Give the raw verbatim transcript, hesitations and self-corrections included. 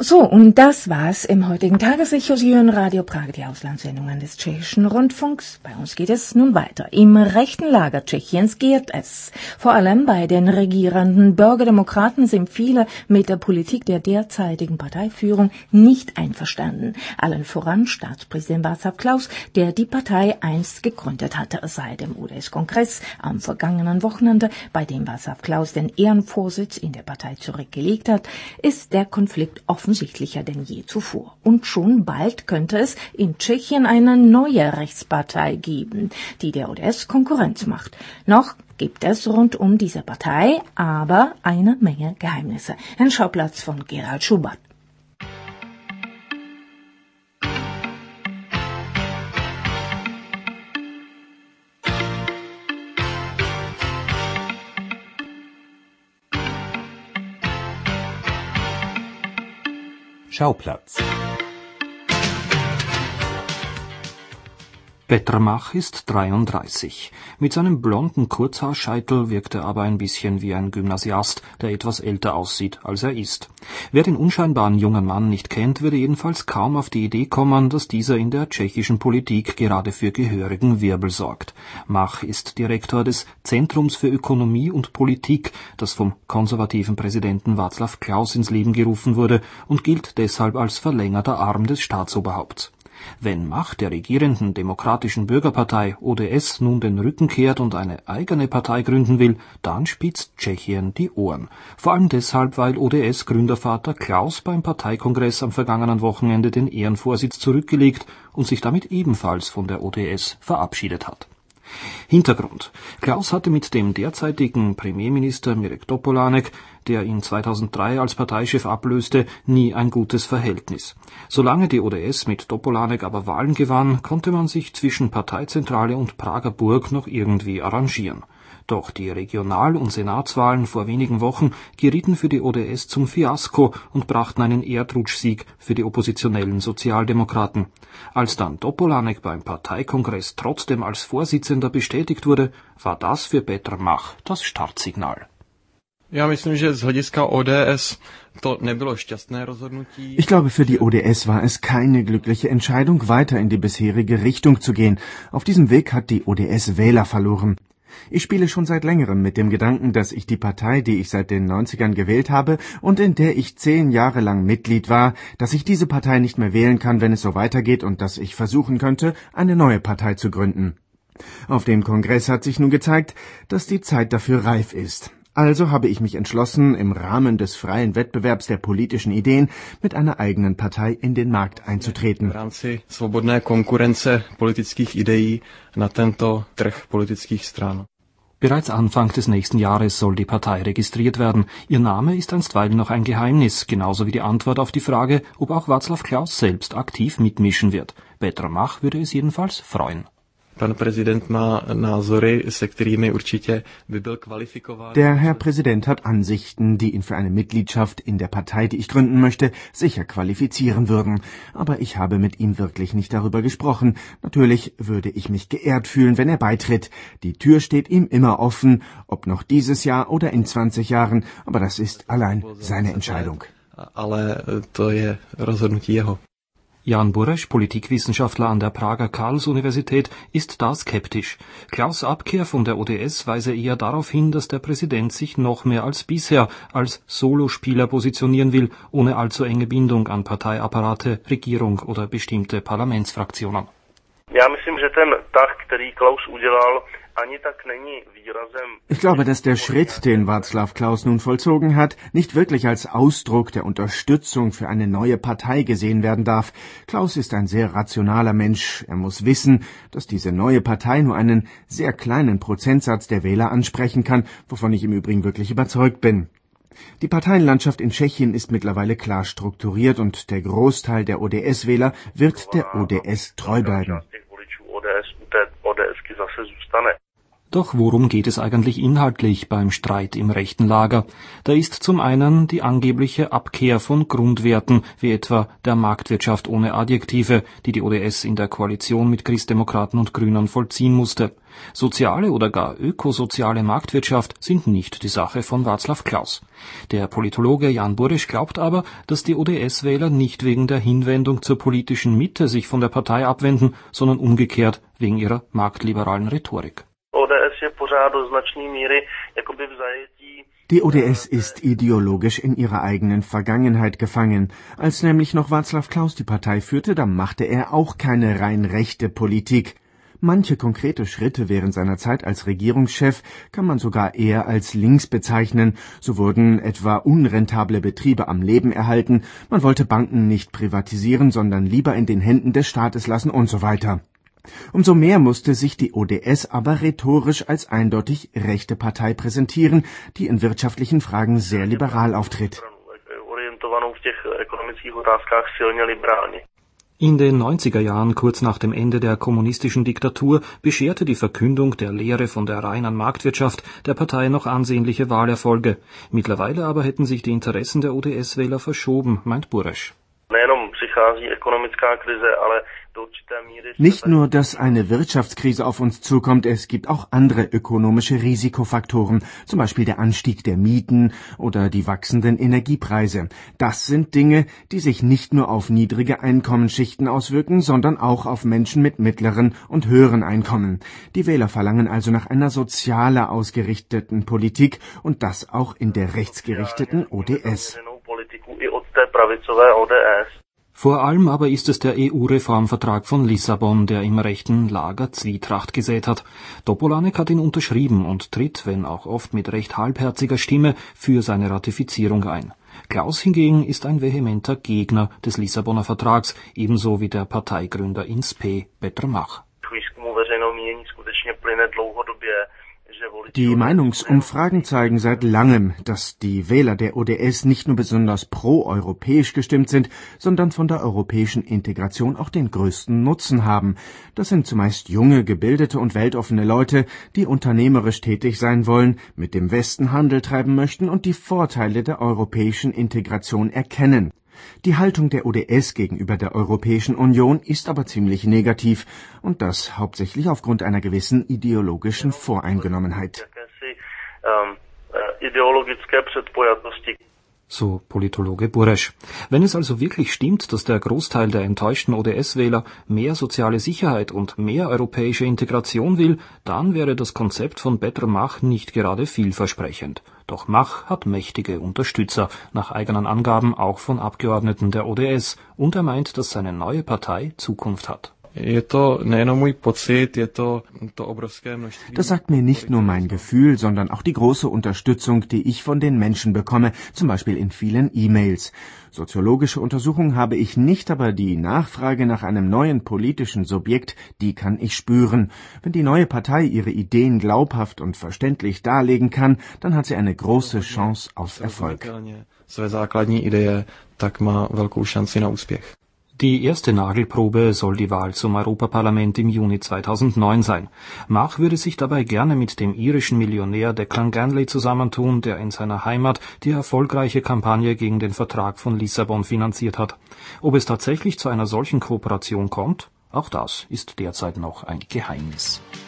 So, und das war's im heutigen Tagesecho. Sie hören Radio Prag, die Auslandssendungen des tschechischen Rundfunks. Bei uns geht es nun weiter. Im rechten Lager Tschechiens gärt es. Vor allem bei den regierenden Bürgerdemokraten sind viele mit der Politik der derzeitigen Parteiführung nicht einverstanden. Allen voran Staatspräsident Václav Klaus, der die Partei einst gegründet hatte. Seit dem U D S-Kongress am vergangenen Wochenende, bei dem Václav Klaus den Ehrenvorsitz in der Partei zurückgelegt hat, ist der Konflikt offen offensichtlicher denn je zuvor. Und schon bald könnte es in Tschechien eine neue Rechtspartei geben, die der U D S Konkurrenz macht. Noch gibt es rund um diese Partei aber eine Menge Geheimnisse. Ein Schauplatz von Gerald Schubert. Schauplatz. Petr Mach ist dreiunddreißig. Mit seinem blonden Kurzhaarscheitel wirkt er aber ein bisschen wie ein Gymnasiast, der etwas älter aussieht, als er ist. Wer den unscheinbaren jungen Mann nicht kennt, würde jedenfalls kaum auf die Idee kommen, dass dieser in der tschechischen Politik gerade für gehörigen Wirbel sorgt. Mach ist Direktor des Zentrums für Ökonomie und Politik, das vom konservativen Präsidenten Václav Klaus ins Leben gerufen wurde und gilt deshalb als verlängerter Arm des Staatsoberhaupts. Wenn Mach der regierenden Demokratischen Bürgerpartei O D S nun den Rücken kehrt und eine eigene Partei gründen will, dann spitzt Tschechien die Ohren. Vor allem deshalb, weil O D S-Gründervater Klaus beim Parteikongress am vergangenen Wochenende den Ehrenvorsitz zurückgelegt und sich damit ebenfalls von der O D S verabschiedet hat. Hintergrund: Klaus hatte mit dem derzeitigen Premierminister Mirek Topolánek, der ihn zweitausenddrei als Parteichef ablöste, nie ein gutes Verhältnis. Solange die O D S mit Topolánek aber Wahlen gewann, konnte man sich zwischen Parteizentrale und Prager Burg noch irgendwie arrangieren. Doch die Regional- und Senatswahlen vor wenigen Wochen gerieten für die O D S zum Fiasko und brachten einen Erdrutschsieg für die oppositionellen Sozialdemokraten. Als dann Topolánek beim Parteikongress trotzdem als Vorsitzender bestätigt wurde, war das für Petr Mach das Startsignal. Ja, myslím, že z hlediska O D S to nebylo šťastné rozhodnutí. Ich glaube, für die O D S war es keine glückliche Entscheidung, weiter in die bisherige Richtung zu gehen. Auf diesem Weg hat die O D S Wähler verloren. Ich spiele schon seit längerem mit dem Gedanken, dass ich die Partei, die ich seit den neunzigern gewählt habe und in der ich zehn Jahre lang Mitglied war, dass ich diese Partei nicht mehr wählen kann, wenn es so weitergeht, und dass ich versuchen könnte, eine neue Partei zu gründen. Auf dem Kongress hat sich nun gezeigt, dass die Zeit dafür reif ist. Also habe ich mich entschlossen, im Rahmen des freien Wettbewerbs der politischen Ideen mit einer eigenen Partei in den Markt einzutreten. V rámci svobodné konkurence politických ideí na tento trh politických stran. Bereits Anfang des nächsten Jahres soll die Partei registriert werden. Ihr Name ist einstweilen noch ein Geheimnis, genauso wie die Antwort auf die Frage, ob auch Václav Klaus selbst aktiv mitmischen wird. Petr Mach würde es jedenfalls freuen. Pan prezident má názory, se kterými určitě by byl kvalifikován. Der Herr Präsident hat Ansichten, die ihn für eine Mitgliedschaft in der Partei, die ich gründen möchte, sicher qualifizieren würden. Aber ich habe mit ihm wirklich nicht darüber gesprochen. Natürlich würde ich mich geehrt fühlen, wenn er beitritt. Die Tür steht ihm immer offen, ob noch dieses Jahr oder in zwanzig Jahren. Aber das ist allein seine Entscheidung. Ale to je rozhodnutí jeho. Jan Bureš, Politikwissenschaftler an der Prager Karls-Universität, ist da skeptisch. Klaus' Abkehr von der O D S weise eher darauf hin, dass der Präsident sich noch mehr als bisher als Solospieler positionieren will, ohne allzu enge Bindung an Parteiapparate, Regierung oder bestimmte Parlamentsfraktionen. Já myslím, že ten tah, který Klaus udělal, ani tak není výrazem. Ich glaube, dass der Schritt, den Václav Klaus nun vollzogen hat, nicht wirklich als Ausdruck der Unterstützung für eine neue Partei gesehen werden darf. Klaus ist ein sehr rationaler Mensch. Er muss wissen, dass diese neue Partei nur einen sehr kleinen Prozentsatz der Wähler ansprechen kann, wovon ich im Übrigen wirklich überzeugt bin. Die Parteienlandschaft in Tschechien ist mittlerweile klar strukturiert und der Großteil der O D S-Wähler wird der O D S treu bleiben. Doch worum geht es eigentlich inhaltlich beim Streit im rechten Lager? Da ist zum einen die angebliche Abkehr von Grundwerten, wie etwa der Marktwirtschaft ohne Adjektive, die die O D S in der Koalition mit Christdemokraten und Grünen vollziehen musste. Soziale oder gar ökosoziale Marktwirtschaft sind nicht die Sache von Václav Klaus. Der Politologe Jan Bureš glaubt aber, dass die O D S-Wähler nicht wegen der Hinwendung zur politischen Mitte sich von der Partei abwenden, sondern umgekehrt wegen ihrer marktliberalen Rhetorik. Die O D S ist ideologisch in ihrer eigenen Vergangenheit gefangen. Als nämlich noch Václav Klaus die Partei führte, da machte er auch keine rein rechte Politik. Manche konkrete Schritte während seiner Zeit als Regierungschef kann man sogar eher als links bezeichnen. So wurden etwa unrentable Betriebe am Leben erhalten, man wollte Banken nicht privatisieren, sondern lieber in den Händen des Staates lassen und so weiter. Umso mehr musste sich die O D S aber rhetorisch als eindeutig rechte Partei präsentieren, die in wirtschaftlichen Fragen sehr liberal auftritt. In den neunziger Jahren, kurz nach dem Ende der kommunistischen Diktatur, bescherte die Verkündung der Lehre von der reinen Marktwirtschaft der Partei noch ansehnliche Wahlerfolge. Mittlerweile aber hätten sich die Interessen der O D S-Wähler verschoben, meint Bureš. Nicht nur, dass eine Wirtschaftskrise auf uns zukommt, es gibt auch andere ökonomische Risikofaktoren, zum Beispiel der Anstieg der Mieten oder die wachsenden Energiepreise. Das sind Dinge, die sich nicht nur auf niedrige Einkommensschichten auswirken, sondern auch auf Menschen mit mittleren und höheren Einkommen. Die Wähler verlangen also nach einer sozialer ausgerichteten Politik und das auch in der rechtsgerichteten O D S. Vor allem aber ist es der E U-Reformvertrag von Lissabon, der im rechten Lager Zwietracht gesät hat. Topolánek hat ihn unterschrieben und tritt, wenn auch oft mit recht halbherziger Stimme, für seine Ratifizierung ein. Klaus hingegen ist ein vehementer Gegner des Lissaboner Vertrags, ebenso wie der Parteigründer in S P, Petr Mach. Die Meinungsumfragen zeigen seit langem, dass die Wähler der O D S nicht nur besonders pro-europäisch gestimmt sind, sondern von der europäischen Integration auch den größten Nutzen haben. Das sind zumeist junge, gebildete und weltoffene Leute, die unternehmerisch tätig sein wollen, mit dem Westen Handel treiben möchten und die Vorteile der europäischen Integration erkennen. Die Haltung der O D S gegenüber der Europäischen Union ist aber ziemlich negativ und das hauptsächlich aufgrund einer gewissen ideologischen Voreingenommenheit. So Politologe Bureš. Wenn es also wirklich stimmt, dass der Großteil der enttäuschten O D S-Wähler mehr soziale Sicherheit und mehr europäische Integration will, dann wäre das Konzept von Petr Mach nicht gerade vielversprechend. Doch Mach hat mächtige Unterstützer, nach eigenen Angaben auch von Abgeordneten der O D S, und er meint, dass seine neue Partei Zukunft hat. Das sagt mir nicht nur mein Gefühl, sondern auch die große Unterstützung, die ich von den Menschen bekomme, zum Beispiel in vielen E-Mails. Soziologische Untersuchungen habe ich nicht, aber die Nachfrage nach einem neuen politischen Subjekt, die kann ich spüren. Wenn die neue Partei ihre Ideen glaubhaft und verständlich darlegen kann, dann hat sie eine große Chance auf Erfolg. Die erste Nagelprobe soll die Wahl zum Europaparlament im Juni zweitausendneun sein. Mach würde sich dabei gerne mit dem irischen Millionär Declan Ganley zusammentun, der in seiner Heimat die erfolgreiche Kampagne gegen den Vertrag von Lissabon finanziert hat. Ob es tatsächlich zu einer solchen Kooperation kommt, auch das ist derzeit noch ein Geheimnis.